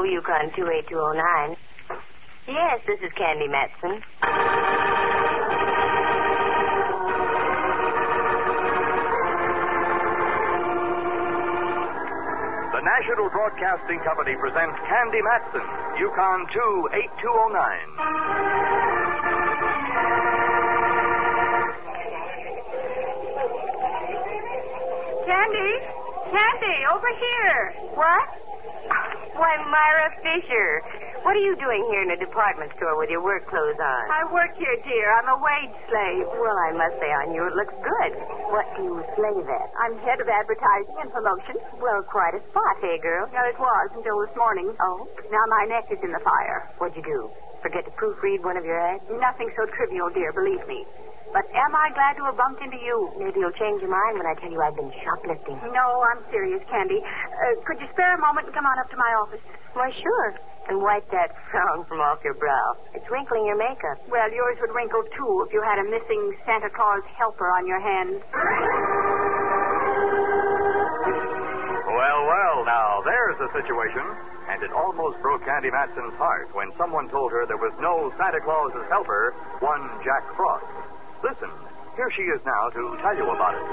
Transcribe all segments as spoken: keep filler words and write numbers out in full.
Yukon two eight two oh nine. Yes, this is Candy Matson. The National Broadcasting Company presents Candy Matson, Yukon two eight two oh nine. Candy? Candy, over here. What? Why, Myra Fisher. What are you doing here in a department store with your work clothes on? I work here, dear. I'm a wage slave. Well, I must say on you it looks good. What do you slave at? I'm head of advertising and promotion. Well, quite a spot, hey, girl? Well, it was until this morning. Oh? Now my neck is in the fire. What'd you do? Forget to proofread one of your ads? Nothing so trivial, dear, believe me. But am I glad to have bumped into you? Maybe you'll change your mind when I tell you I've been shoplifting. No, I'm serious, Candy. Uh, could you spare a moment and come on up to my office? Why, sure. And wipe that frown from off your brow. It's wrinkling your makeup. Well, yours would wrinkle, too, if you had a missing Santa Claus helper on your hands. Well, well, now, there's the situation. And it almost broke Candy Matson's heart when someone told her there was no Santa Claus's helper, one Jack Frost. Listen, here she is now to tell you about it.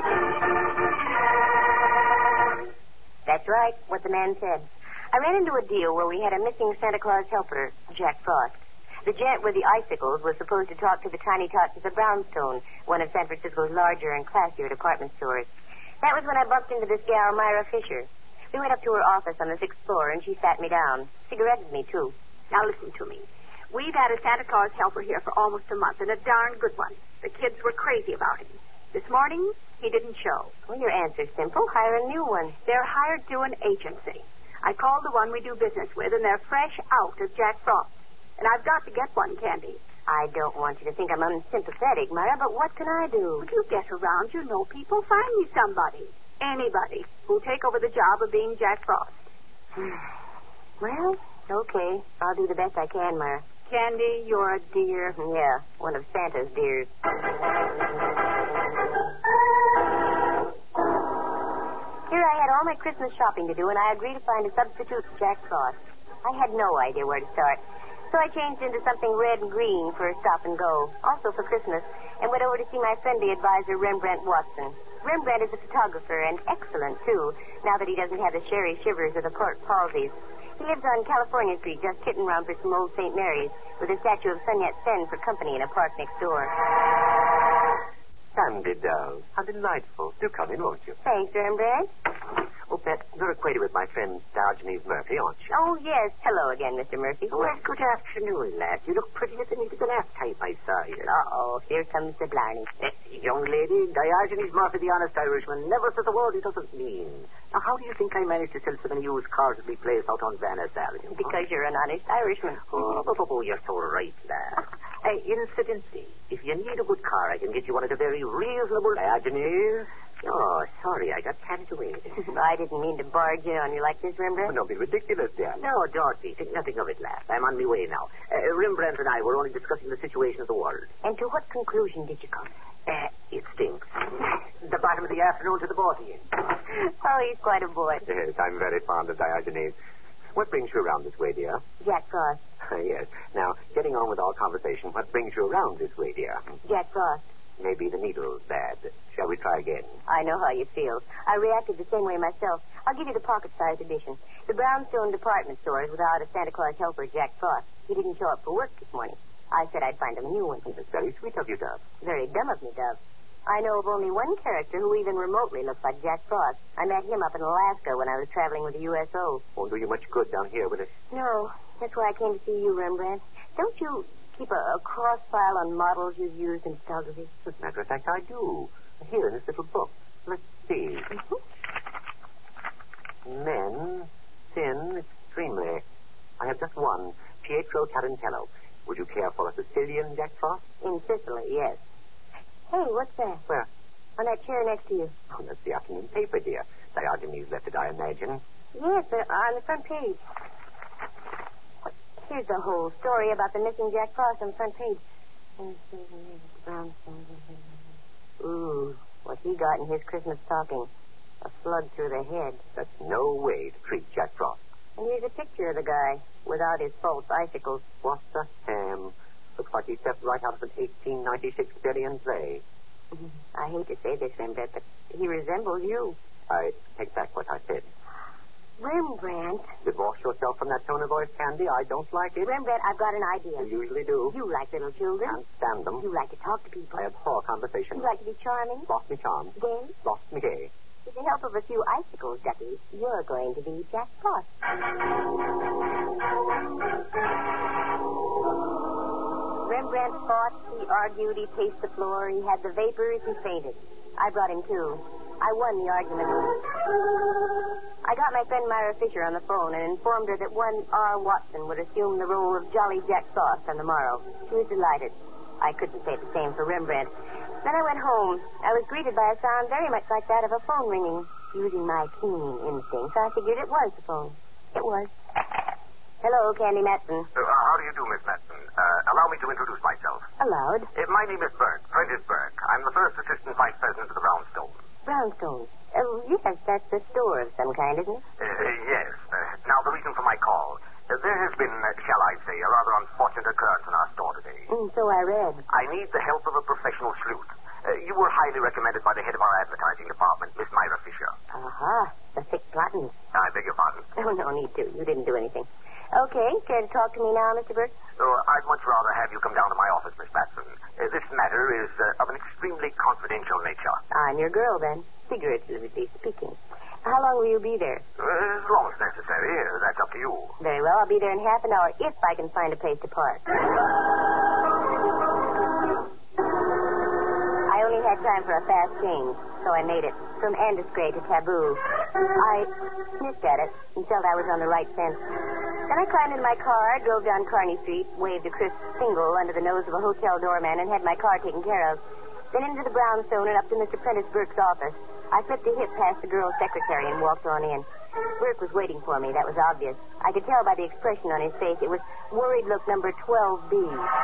That's right, what the man said. I ran into a deal where we had a missing Santa Claus helper, Jack Frost. The gent with the icicles was supposed to talk to the tiny tots at the Brownstone, one of San Francisco's larger and classier department stores. That was when I bumped into this gal, Myra Fisher. We went up to her office on the sixth floor, and she sat me down. Cigaretted me, too. Now listen to me. We've had a Santa Claus helper here for almost a month, and a darn good one. The kids were crazy about him. This morning, he didn't show. Well, your answer's simple. Hire a new one. They're hired through an agency. I called the one we do business with, and they're fresh out of Jack Frost. And I've got to get one, Candy. I don't want you to think I'm unsympathetic, Myra, but what can I do? If you get around, you know people. Find me somebody. Anybody who'll take over the job of being Jack Frost. Well, okay. I'll do the best I can, Myra. Candy, you're a dear. Yeah, one of Santa's dears. Here I had all my Christmas shopping to do, and I agreed to find a substitute for Jack Frost. I had no idea where to start, so I changed into something red and green for a stop and go, also for Christmas, and went over to see my friendly advisor, Rembrandt Watson. Rembrandt is a photographer, and excellent, too, now that he doesn't have the sherry shivers or the court palsies. He lives on California Street, just kidding around for some old Saint Mary's, with a statue of Sun Yat-sen for company in a park next door. Sandy, doll. How delightful. Do come in, won't you? Thanks, Rembrandt. Oh, Pet, you're acquainted with my friend Diogenes Murphy, aren't you? Oh, yes. Hello again, Mister Murphy. Well, good afternoon, lad. You look prettier than you did the last time I saw you. Uh-oh. Here comes the blarney. Uh, young lady, Diogenes Murphy, the honest Irishman, never says a word he doesn't mean. Now, how do you think I managed to sell so many used cars that we placed out on Van Ness Avenue? Because huh? You're an honest Irishman. Oh, oh, oh, you're so right, lad. Uh, incidentally, if you need a good car, I can get you one at a very reasonable... Diogenes... Oh, sorry, I got carried away. I didn't mean to barge in on you like this, Rembrandt. Oh, don't be ridiculous, dear. No, Dorothy, think nothing of it, lad. I'm on my way now. Uh, Rembrandt and I were only discussing the situation of the world. And to what conclusion did you come? Uh, it stinks. The bottom of the afternoon to the body. Oh, he's quite a boy. Yes, I'm very fond of Diogenes. What brings you around this way, dear? Jack Frost. Yes. Now, getting on with our conversation, what brings you around this way, dear? Jack Frost. Maybe the needle's bad. Shall we try again? I know how you feel. I reacted the same way myself. I'll give you the pocket-sized edition. The Brownstone department store is without a Santa Claus helper, Jack Frost. He didn't show up for work this morning. I said I'd find him a new one. That's very sweet of you, Dove. Very dumb of me, Dove. I know of only one character who even remotely looks like Jack Frost. I met him up in Alaska when I was traveling with the U S O. Won't do you much good down here, will it? No. That's why I came to see you, Rembrandt. Don't you keep a, a cross file on models you've used in photography? As a matter of fact, I do. Here in this little book. Let's see. Mm-hmm. Men, thin, extremely. I have just one, Pietro Tarantello. Would you care for a Sicilian, Jack Frost? In Sicily, yes. Hey, what's that? Where? On that chair next to you. Oh, that's the afternoon paper, dear. Diogenes left it, I imagine. Yes, uh, on the front page. Here's the whole story about the missing Jack Frost on the front page. Ooh, what he got in his Christmas stocking. A slug through the head. That's no way to treat Jack Frost. And here's a picture of the guy without his false icicles. What the ham? Looks like he stepped right out of an eighteen ninety-six Shakespearean play. I hate to say this, Rembrandt, but he resembles you. I take back what I said. Rembrandt. Divorce yourself from that tone of voice, Candy. I don't like it. Rembrandt, I've got an idea. You usually do. You like little children. Can't stand them. You like to talk to people. I abhor conversation. You like to be charming. Lost me charm. Gay. Lost me gay. With the help of a few icicles, Ducky, you're going to be Jack Frost. Rembrandt fought, he argued, he paced the floor, he had the vapors, he fainted. I brought him to. I won the argument. I got my friend Myra Fisher on the phone and informed her that one R. Watson would assume the role of Jolly Jack Frost on the morrow. She was delighted. I couldn't say the same for Rembrandt. Then I went home. I was greeted by a sound very much like that of a phone ringing. Using my keen instincts, I figured it was the phone. It was. Hello, Candy Matson. Uh, how do you do, Miss Matson? Uh, allow me to introduce myself. Allowed. Uh, my name is Burke, Prentice Burke. I'm the first assistant vice president of the Brownstone. Brownstone. Oh, yes, that's a store of some kind, isn't it? Uh, yes. Uh, now, the reason for my call. Uh, there has been, uh, shall I say, a rather unfortunate occurrence in our store today. Mm, so I read. I need the help of a professional sleuth. Uh, you were highly recommended by the head of our advertising department, Miss Myra Fisher. Aha, the thick buttons. I beg your pardon. Oh, no need to. You didn't do anything. Okay, care to talk to me now, Mister Burke? So I'd much rather have you come down to my office, Miss Matson. Uh, this matter is uh, of an extremely confidential nature. I'm your girl, then, figuratively speaking. How long will you be there? Uh, as long as necessary. Uh, that's up to you. Very well, I'll be there in half an hour if I can find a place to park. I only had time for a fast change, so I made it from Andescray to Taboo. I sniffed at it and felt I was on the right scent. Then I climbed in my car, drove down Kearney Street, waved a crisp single under the nose of a hotel doorman, and had my car taken care of. Then into the Brownstone and up to Mister Prentice Burke's office. I slipped a hip past the girl's secretary and walked on in. Burke was waiting for me. That was obvious. I could tell by the expression on his face. It was worried look number twelve B.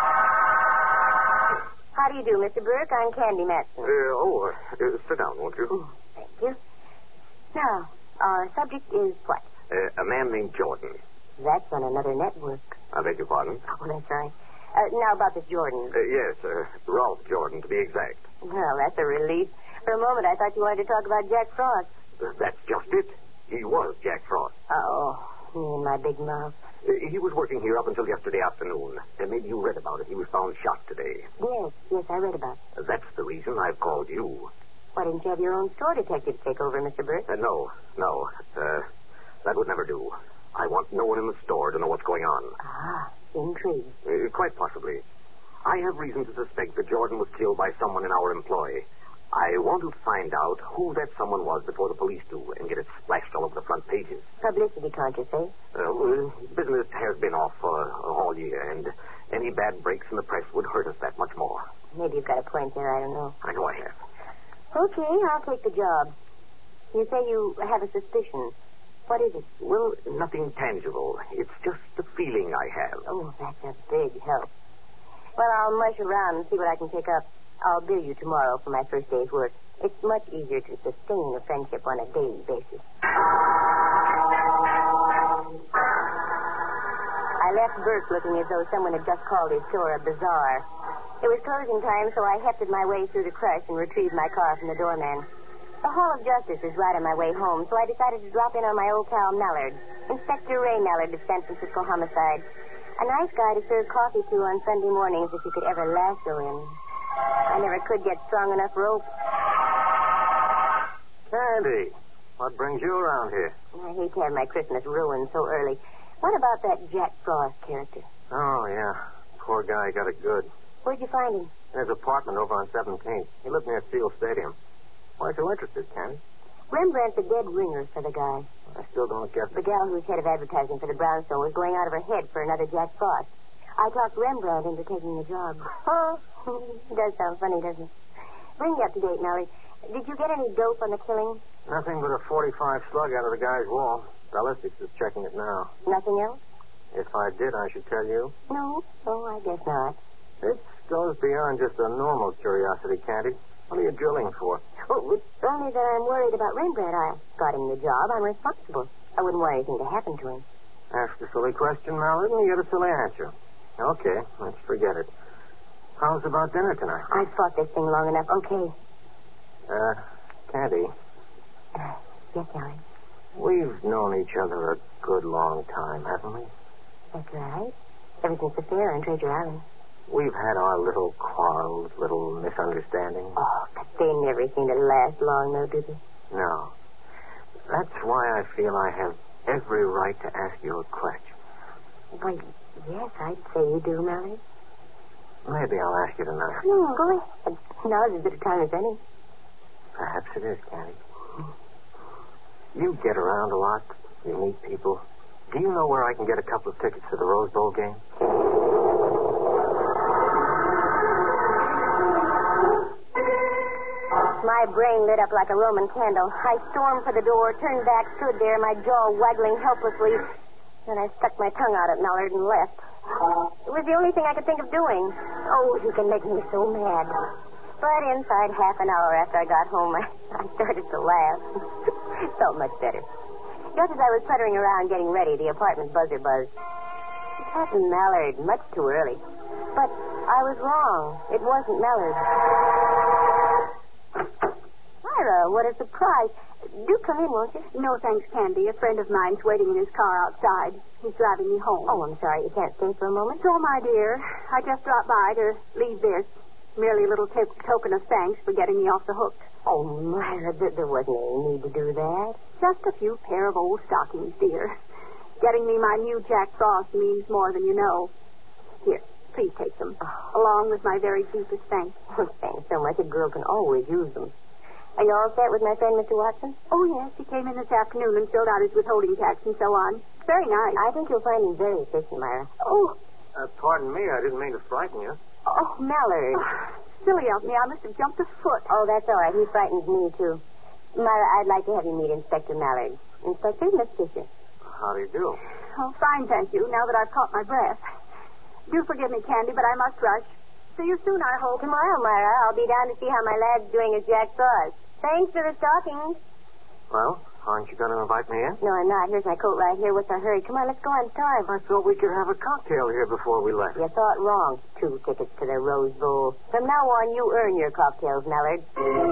How do you do, Mister Burke? I'm Candy Matson. Uh, oh, uh, sit down, won't you? Mm, thank you. Now, our subject is what? Uh, a man named Jordan. That's on another network. I beg your pardon? Oh, that's right. Uh, now about this Jordan. Uh, yes, uh, Ralph Jordan, to be exact. Well, that's a relief. For a moment, I thought you wanted to talk about Jack Frost. Uh, that's just it. He was Jack Frost. Oh, me and my big mouth. Uh, he was working here up until yesterday afternoon. Uh, maybe you read about it. He was found shot today. Yes, yes, I read about it. Uh, that's the reason I've called you. Why didn't you have your own store detective take over, Mister Burke? Uh, no, no. Uh, that would never do. I want no one in the store to know what's going on. Ah, intrigue. Uh, quite possibly. I have reason to suspect that Jordan was killed by someone in our employ. I want to find out who that someone was before the police do and get it splashed all over the front pages. Publicity conscious, eh? Uh, well, business has been off uh, all year, and any bad breaks in the press would hurt us that much more. Maybe you've got a point there. I don't know. I know I have. Okay, I'll take the job. You say you have a suspicion. What is it? Well, nothing tangible. It's just the feeling I have. Oh, that's a big help. Well, I'll mush around and see what I can pick up. I'll bill you tomorrow for my first day's work. It's much easier to sustain a friendship on a daily basis. I left Burke looking as though someone had just called his store a bazaar. It was closing time, so I hefted my way through the crush and retrieved my car from the doorman. The Hall of Justice was right on my way home, so I decided to drop in on my old pal Mallard, Inspector Ray Mallard of San Francisco Homicide. A nice guy to serve coffee to on Sunday mornings if you could ever lasso him. I never could get strong enough rope. Candy, what brings you around here? I hate to have my Christmas ruined so early. What about that Jack Frost character? Oh, yeah. Poor guy got it good. Where'd you find him? In his apartment over on seventeenth. He lived near Field Stadium. Why are you interested, Candy? Rembrandt's a dead ringer for the guy. I still don't get The it. gal who's head of advertising for the Brownstone was going out of her head for another Jack Frost. I talked Rembrandt into taking the job. Oh, it does sound funny, doesn't it? Bring me up to date, Nellie. Did you get any dope on the killing? Nothing but a forty-five slug out of the guy's wall. Ballistics is checking it now. Nothing else? If I did, I should tell you. No. Oh, I guess not. It goes beyond just a normal curiosity, Candy. What are you drilling for? Oh, it's only that I'm worried about Rembrandt. I got him the job. I'm responsible. I wouldn't want anything to happen to him. Ask a silly question, Mallard, and you get a silly answer. Okay, let's forget it. How's about dinner tonight? I fought this thing long enough. Okay. Uh, Candy. Uh, yes, darling. We've known each other a good long time, haven't we? That's right. Ever since the fair on Treasure Island. We've had our little quarrels, little misunderstandings. Oh, but they never seem to last long, though, do they? No. That's why I feel I have every right to ask you a question. Why, yes, I'd say you do, Mallard. Maybe I'll ask you tonight. Hmm, go ahead. Now's as good a time as any. Perhaps it is, Candy. You get around a lot. You meet people. Do you know where I can get a couple of tickets to the Rose Bowl game? My brain lit up like a Roman candle. I stormed for the door, turned back, stood there, my jaw waggling helplessly. Then I stuck my tongue out at Mallard and left. It was the only thing I could think of doing. Oh, he can make me so mad. But inside half an hour after I got home, I, I started to laugh. Felt much better. Just as I was puttering around getting ready, the apartment buzzer buzzed. It happened Mallard much too early. But I was wrong. It wasn't Mallard. Myra, what a surprise. Do come in, won't you? No, thanks, Candy. A friend of mine's waiting in his car outside. He's driving me home. Oh, I'm sorry. You can't stay for a moment? So, my dear, I just dropped by to leave this. Merely a little t- token of thanks for getting me off the hook. Oh, Myra, there, there wasn't any need to do that. Just a few pair of old stockings, dear. Getting me my new Jack Frost means more than you know. Here, please take them, oh. along with my very deepest thanks. Oh, thanks so much. A girl can always use them. Are you all set with my friend, Mister Watson? Oh, yes. He came in this afternoon and filled out his withholding tax and so on. Very nice. I think you'll find him very efficient, Myra. Oh. Uh, pardon me. I didn't mean to frighten you. Oh, Mallard. Oh, silly of me. I must have jumped a foot. Oh, that's all right. He frightens me, too. Myra, I'd like to have you meet Inspector Mallard. Inspector, Miss Fisher. How do you do? Oh, fine, thank you, now that I've caught my breath. Do forgive me, Candy, but I must rush. See you soon, I hope. Tomorrow, Myra, I'll be down to see how my lad's doing as Jack Frost. Thanks for the stockings. Well, aren't you going to invite me in? No, I'm not. Here's my coat right here. What's our hurry? Come on, let's go on starve. I thought we could have a cocktail here before we left. You thought wrong. Two tickets to the Rose Bowl. From now on, you earn your cocktails, Mallard.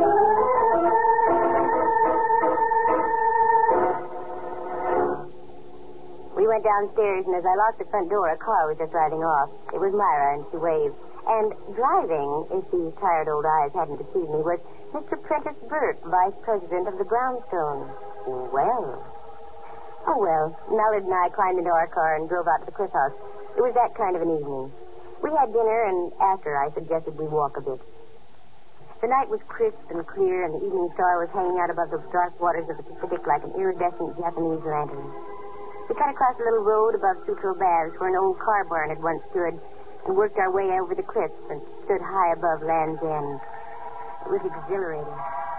We went downstairs, and as I locked the front door, a car was just driving off. It was Myra, and she waved. And driving, if these tired old eyes hadn't deceived me, was Mister Prentice Burt, vice president of the Brownstone. Well. Oh, well. Mallard and I climbed into our car and drove out to the Cliff House. It was that kind of an evening. We had dinner, and after, I suggested we walk a bit. The night was crisp and clear, and the evening star was hanging out above the dark waters of the Pacific like an iridescent Japanese lantern. We cut across a little road above Sutro Baths, where an old car barn had once stood, and worked our way over the cliffs and stood high above Land's End. It was exhilarating.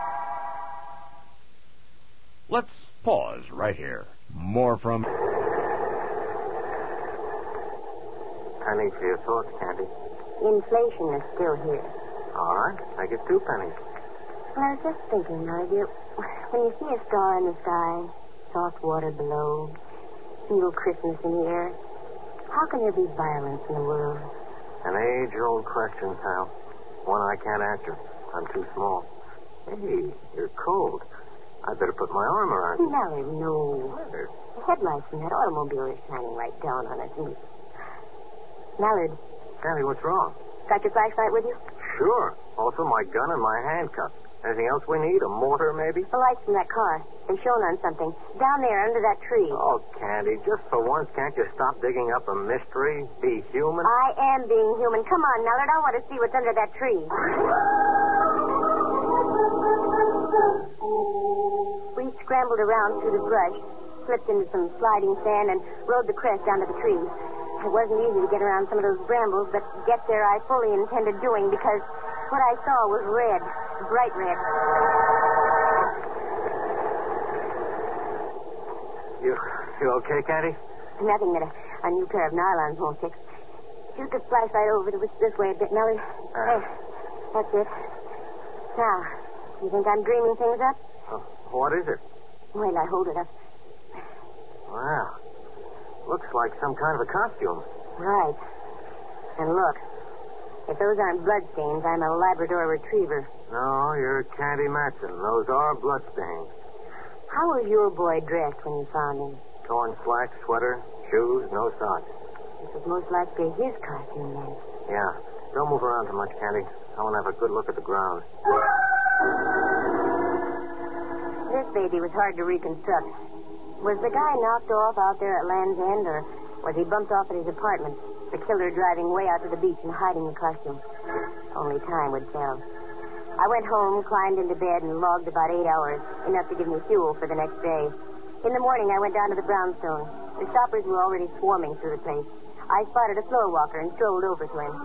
Let's pause right here. More from... Penny for your thoughts, Candy. Inflation is still here. All right. I get two pennies. Well, I was just thinking, my dear, when you see a star in the sky, soft water below, feel Christmas in the air, how can there be violence in the world? An age-old question, pal. One I can't answer. I'm too small. Hey, you're cold. I'd better put my arm around you. Mallard, no. Mallard. The headlights from that automobile are shining right down on us. And... Mallard. Candy, what's wrong? Got your flashlight with you? Sure. Also my gun and my handcuffs. Anything else we need? A mortar, maybe? The lights from that car. They're shone on something. Down there, under that tree. Oh, Candy, just for once, can't you stop digging up a mystery? Be human? I am being human. Come on, Mallard. I want to see what's under that tree. We scrambled around through the brush, slipped into some sliding sand, and rode the crest down to the tree. It wasn't easy to get around some of those brambles, but get there I fully intended doing because what I saw was red, bright red. You, you okay, Candy? Nothing that a, a new pair of nylons won't fix. Shoot the flashlight over this, this way a bit, Mallard. Uh. There. That's it. Now, you think I'm dreaming things up? Uh, what is it? Wait till I hold it up. Wow. Looks like some kind of a costume. Right. And look, if those aren't bloodstains, I'm a Labrador retriever. No, you're Candy Matson. Those are bloodstains. How was your boy dressed when you found him? Torn slacks, sweater, shoes, no socks. This was most likely his costume, then. Yeah. Don't move around too much, Candy. I want to have a good look at the ground. This baby was hard to reconstruct. Was the guy knocked off out there at Land's End, or was he bumped off at his apartment? The killer driving way out to the beach and hiding the costume. Only time would tell. I went home, climbed into bed, and logged about eight hours, enough to give me fuel for the next day. In the morning, I went down to the brownstone. The stoppers were already swarming through the place. I spotted a floor walker and strolled over to him.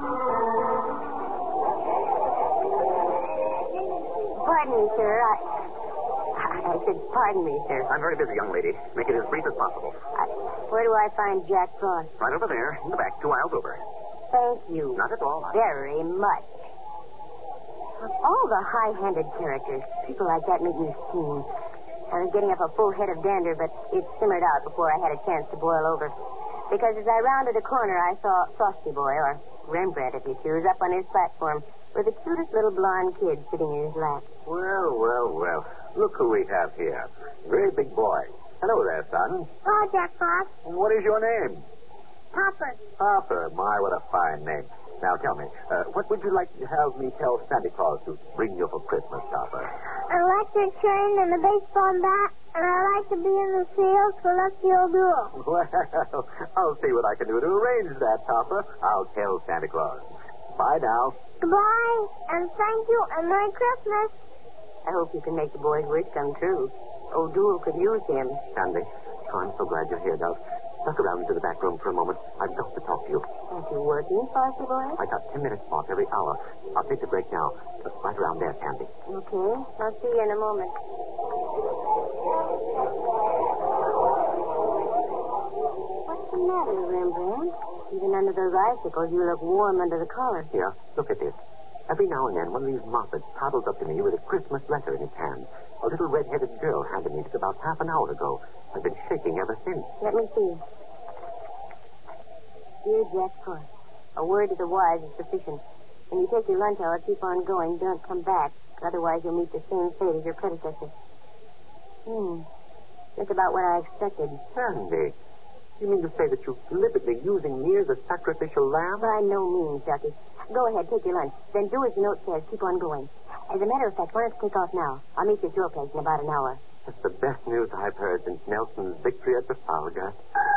Pardon me, sir. I... I said, pardon me, sir. I'm very busy, young lady. Make it as brief as possible. I... Where do I find Jack Frost? Right over there, in the back, two aisles over. Thank you. Not at all. Very much. Of all the high-handed characters, people like that make me steam. I was getting up a full head of dander, but it simmered out before I had a chance to boil over. Because as I rounded a corner, I saw Frosty Boy, or Rembrandt, if you choose, up on his platform with the cutest little blonde kid sitting in his lap. Well, well, well. Look who we have here. Very big boy. Hello there, son. Hello, Jack Frost. And what is your name? Papa. Harper. My, what a fine name. Now, tell me, uh, what would you like to have me tell Santa Claus to bring you for Christmas, Harper? An electric train and a baseball bat, and I like to be in the field for Lucky O'Doul. Well, I'll see what I can do to arrange that, Harper. I'll tell Santa Claus. Bye now. Goodbye, and thank you, and Merry Christmas. I hope you can make the boy's wish come true. O'Doul could use him. Sandy, oh, I'm so glad you're here, Dove. Duck around into the back room for a moment. I've got to talk to you. Aren't you working, Frosty Boy? I got ten minutes off every hour. I'll take the break now. Uh, right around there, Sandy. Okay. I'll see you in a moment. What's the matter, Rembrandt? Even under those icicles, you look warm under the collar. Here, look at this. Every now and then, one of these moppets toddles up to me with a Christmas letter in his hand. A little red-headed girl handed me this about half an hour ago. I've been shaking ever since. Let me see. Dear Jack Frost, a word to the wise is sufficient. When you take your lunch hour, keep on going. Don't come back. Otherwise, you'll meet the same fate as your predecessor. Hmm. Just about what I expected. Sandy, you mean to say that you're deliberately using me as a sacrificial lamb? By no means, Ducky. Go ahead, take your lunch. Then do as the note says. Keep on going. As a matter of fact, why don't you take off now? I'll meet you at your place in about an hour. That's the best news I've heard since Nelson's victory at Trafalgar.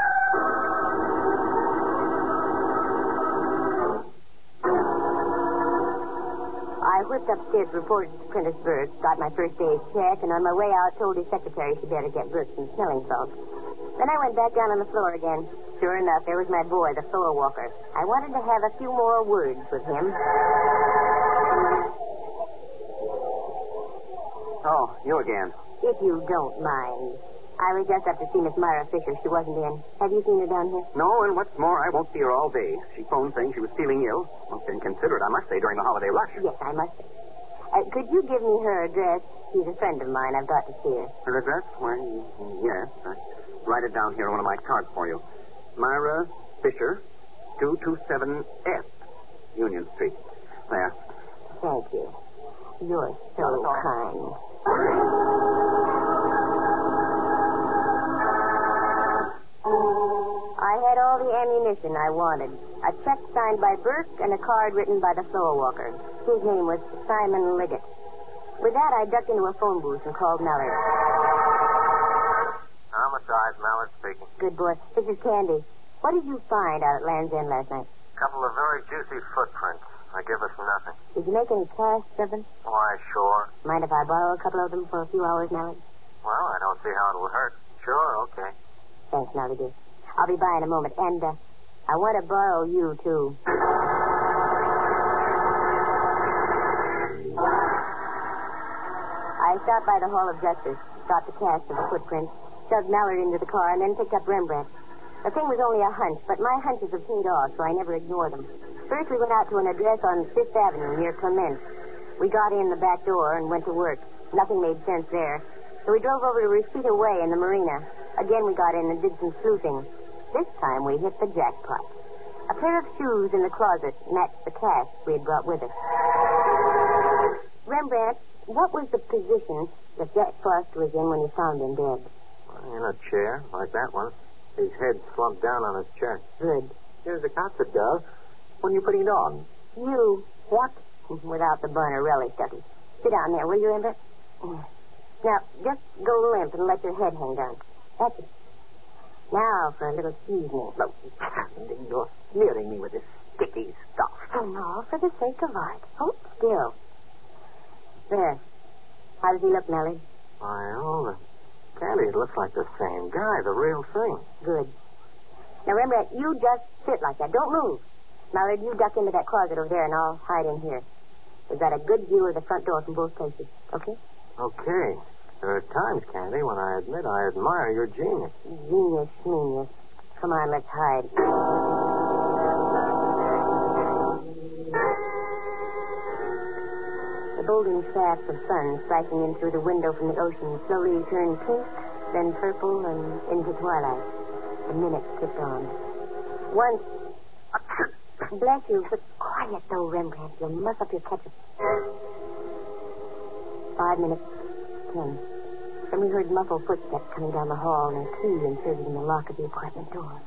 I whipped upstairs, reported to Prentice Burke, got my first day's check, and on my way out told his secretary she'd better get Brooks some smelling salts. Then I went back down on the floor again. Sure enough, there was my boy, the floor walker. I wanted to have a few more words with him. Oh, you again. If you don't mind. I was just up to see Miss Myra Fisher. She wasn't in. Have you seen her down here? No, and what's more, I won't see her all day. She phoned saying she was feeling ill. Most inconsiderate, I must say, during the holiday rush. Yes, I must say. Uh, could you give me her address? She's a friend of mine. I've got to see her. Her address? Why, yes. I write it down here on one of my cards for you. Myra Fisher, two two seven F, Union Street. There. Thank you. You're so kind. I had all the ammunition I wanted. A check signed by Burke and a card written by the floor walker. His name was Simon Liggett. With that, I ducked into a phone booth and called Mallard. Homicide, Mallard speaking. Good boy. This is Candy. What did you find out at Land's End last night? A couple of very juicy footprints. They give us nothing. Did you make any casts of them? Why, sure. Mind if I borrow a couple of them for a few hours, Mallard? Well, I don't see how it will hurt. Sure, okay. Thanks, Mallard, dear. I'll be by in a moment. And uh, I want to borrow you, too. I stopped by the Hall of Justice, got the cast of the footprints, shoved Mallard into the car, and then picked up Rembrandt. The thing was only a hunch, but my hunches have paid off, so I never ignore them. First, we went out to an address on Fifth Avenue near Clement. We got in the back door and went to work. Nothing made sense there. So we drove over to Reseda Way in the marina. Again, we got in and did some sleuthing. This time we hit the jackpot. A pair of shoes in the closet matched the cash we had brought with us. Rembrandt, what was the position that Jack Frost was in when you found him dead? In a chair, like that one. His head slumped down on his chest. Good. Here's the concert, girl. When are you putting it on? You. What? Without the Barnarelli study. Sit down there, will you, Rembrandt? Now, just go limp and let your head hang down. That's it. Now for a little seasoning. No, you're smearing me with this sticky stuff. Oh, no, for the sake of art. Hold still. There. How does he look, Nellie? Why, all the... Candy, it looks like the same guy, the real thing. Good. Now, Rembrandt, you just sit like that. Don't move. Mallard, you duck into that closet over there, and I'll hide in here. We've got a good view of the front door from both places. Okay? Okay. There are times, Candy, when I admit I admire your genius. Genius, genius. Come on, let's hide. The golden shaft of sun striking in through the window from the ocean slowly turned pink, then purple, and into twilight. The minutes ticked on. Once... Bless you, but quiet, though, Rembrandt. You'll muss up your ketchup. Five minutes. Ten. Then we heard muffled footsteps coming down the hall and a key inserted in the lock of the apartment door.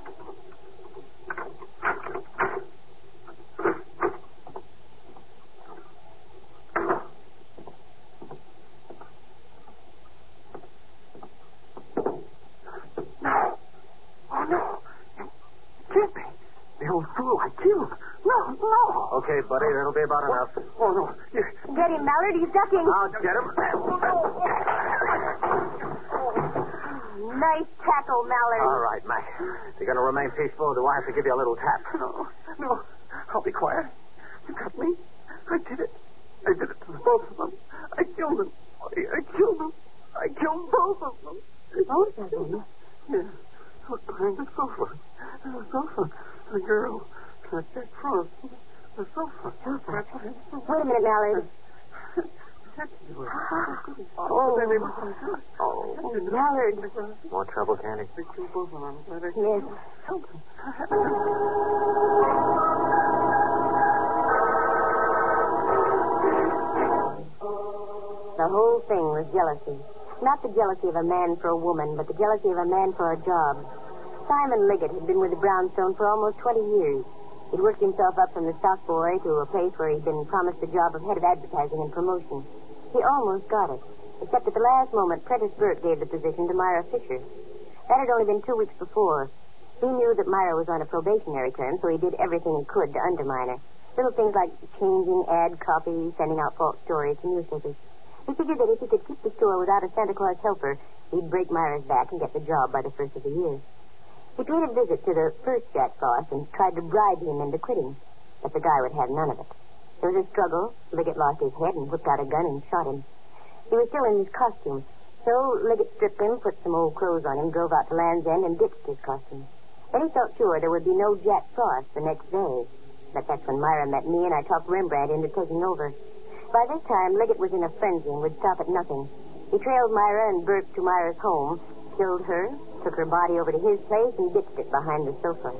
No. Oh, no. It can't be. The old fool I killed. No, no. Okay, buddy, that'll be about enough. Oh, no. You... Get him, Mallard. He's ducking. I'll get him. Nice tackle, Mallard. All right, Mac. You're going to remain peaceful, or do I have to give you a little tap? No, no. I'll be quiet. You got me. I did it. I did it to both of them. I killed them. I, I killed them. I killed both of them. Both of them? Yeah. Look behind the sofa. The sofa. The girl. The Jack Frost. The sofa. Sofa? Right behind the sofa. Wait a minute, Mallard. Oh, oh, Mallard. More trouble, Candy? They killed both of them. Yes. The whole thing was jealousy. Not the jealousy of a man for a woman, but the jealousy of a man for a job. Simon Liggett had been with the Brownstone for almost twenty years. He'd worked himself up from the stock boy to a place where he'd been promised the job of head of advertising and promotion. He almost got it, except at the last moment, Prentice Burke gave the position to Myra Fisher. That had only been two weeks before. He knew that Myra was on a probationary term, so he did everything he could to undermine her. Little things like changing ad copy, sending out false stories to newspapers. He figured that if he could keep the store without a Santa Claus helper, he'd break Myra's back and get the job by the first of the year. He paid a visit to the first Jack Frost and tried to bribe him into quitting, but the guy would have none of it. There was a struggle. Liggett lost his head and whipped out a gun and shot him. He was still in his costume, so Liggett stripped him, put some old clothes on him, drove out to Land's End, and ditched his costume. Then he felt sure there would be no Jack Frost the next day. But that's when Myra met me, and I talked Rembrandt into taking over. By this time, Liggett was in a frenzy and would stop at nothing. He trailed Myra and Burke to Myra's home, killed her, took her body over to his place, and ditched it behind the sofa.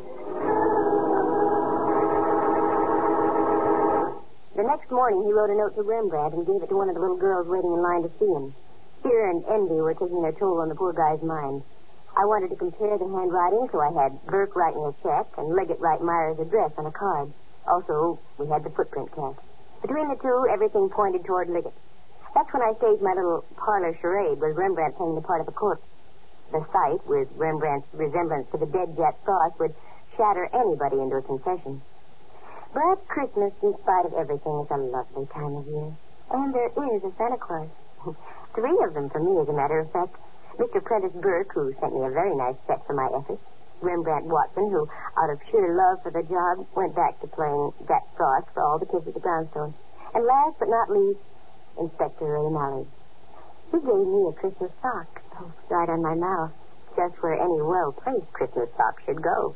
The next morning, he wrote a note to Rembrandt and gave it to one of the little girls waiting in line to see him. Fear and envy were taking their toll on the poor guy's mind. I wanted to compare the handwriting, so I had Burke write me a check and Liggett write Myra's address on a card. Also, we had the footprint cast. Between the two, everything pointed toward Liggett. That's when I staged my little parlor charade with Rembrandt playing the part of a corpse. The sight, with Rembrandt's resemblance to the dead Jack Frost, would shatter anybody into a confession. But Christmas, in spite of everything, is a lovely time of year. And there is a Santa Claus. Three of them for me, as a matter of fact. Mister Prentice Burke, who sent me a very nice check for my efforts. Rembrandt Watson, who, out of sheer love for the job, went back to playing Jack Frost for all the kids at the Brownstone. And last but not least, Inspector Ray Mallard. He gave me a Christmas sock, right on my mouth, just where any well-placed Christmas sock should go.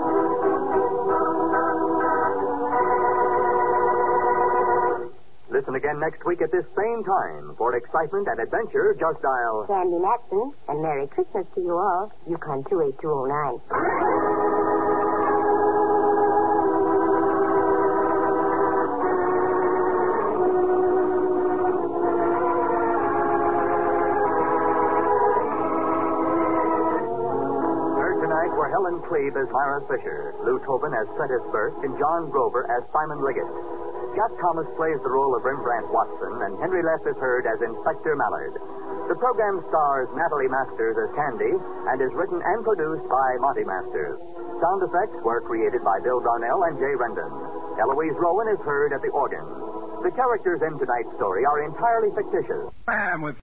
Listen Listen again next week at this same time. For excitement and adventure, just dial Candy Matson, and Merry Christmas to you all. Yukon two eight two oh nine. Helen Cleve as Myra Fisher, Lou Tobin as Prentice Burke, and John Grover as Simon Liggett. Jack Thomas plays the role of Rembrandt Watson, and Henry Leff is heard as Inspector Mallard. The program stars Natalie Masters as Candy and is written and produced by Monty Masters. Sound effects were created by Bill Darnell and Jay Rendon. Eloise Rowan is heard at the organ. The characters in tonight's story are entirely fictitious. Bam with